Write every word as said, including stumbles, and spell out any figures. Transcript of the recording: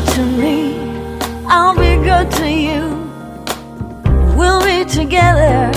good to me, I'll be good to you. We'll be together